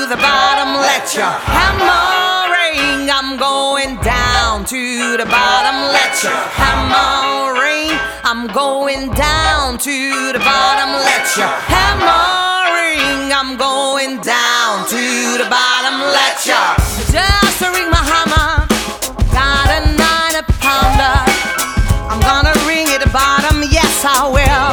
the bottom, let you hammering. I'm going down to the bottom, let you hammering. I'm going down to the bottom, let you hammering. I'm going down to the bottom, let you just ring my hammer. Got a 90-pounder. I'm gonna ring it bottom, yes I will.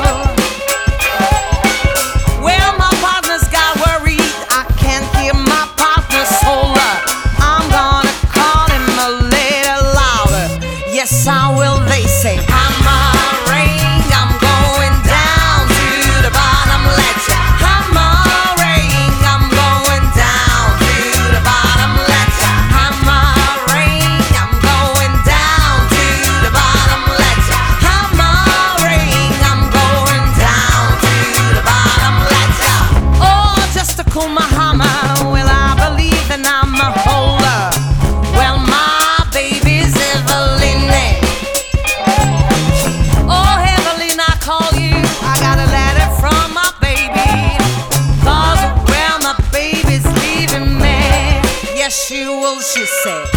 Well, my partner's got worried. I can't hear my partner's solar. I'm gonna call him a little louder. Yes I will, they say hammering. I'm going down to the bottom, let you hammering. I'm going down to the bottom, let you hammering. I'm going down to the bottom, let you hammering. I'm going down to the bottom, let you. Oh, just to cool my hammer. Well, I believe that I'm a holder. Well, my baby's Evelyn. Oh, Evelyn, I call you. I got a letter from my baby. 'Cause, well, my baby's leaving me. Yes, she will, she said.